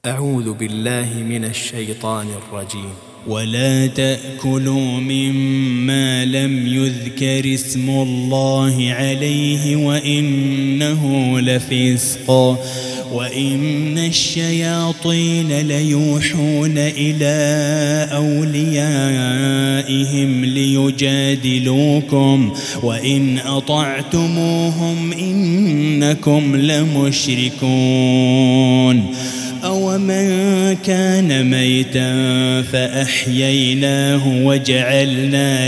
أعوذ بالله من الشيطان الرجيم. ولا تأكلوا مما لم يذكر اسم الله عليه وإنه لفسق وإن الشياطين ليوحون إلى أوليائهم ليجادلوكم وإن أطعتموهم إنكم لمشركون. أومن كان ميتا فأحييناه وجعلنا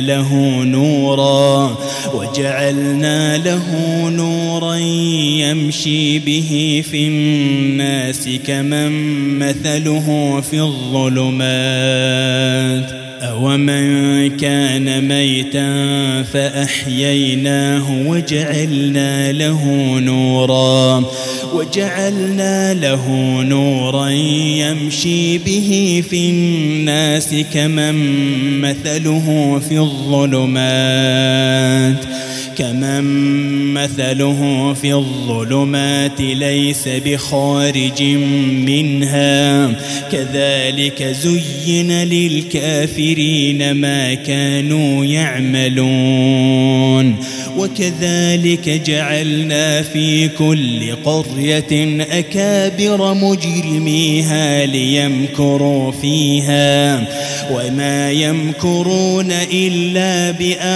له نورا يمشي به في الناس كمن مثله في الظلمات أومن كان ميتا فأحييناه وجعلنا له نورا يمشي به في الناس كمن مثله في الظلمات ليس بخارج منها كذلك زين للكافرين ما كانوا يعملون. وكذلك جعلنا في كل قرية أكابر مجرميها ليمكروا فيها وما يمكرون إلا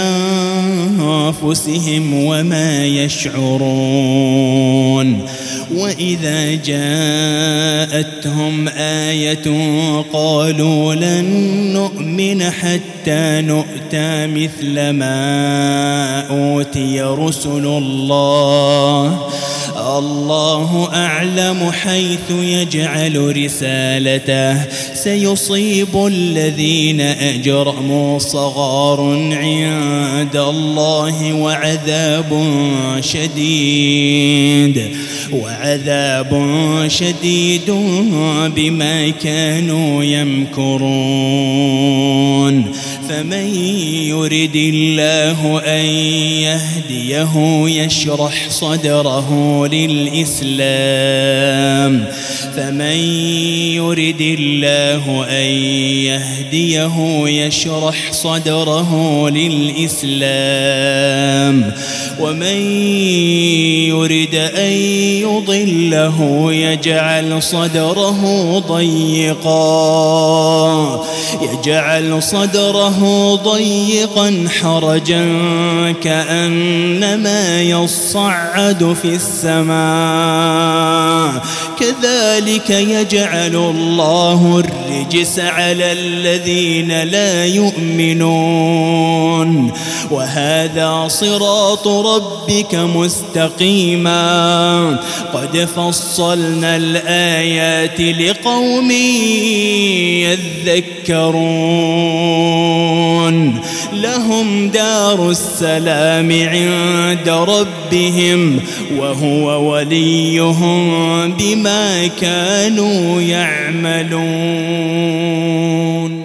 بأنفسهم وما يشعرون. وإذا جاءتهم آية قالوا لن نؤمن حتى نؤتى مثل ما أوتي رسل الله أعلم حيث يجعل رسالته سيصيب الذين أجرموا صغار عند الله وعذاب شديد بما كانوا يمكرون. فمن يرد الله أن يهديه يشرح صدره للإسلام ومن يرد أن يضله يجعل صدره ضيقا حرجا كأنما يصعد في السماء كذلك يجعل الله الرجس على الذين لا يؤمنون. وهذا صراط ربك مستقيما قد فصلنا الآيات لقوم يذكرون. لهم دار السلام عند ربهم وهو وليهم بما كانوا يعملون.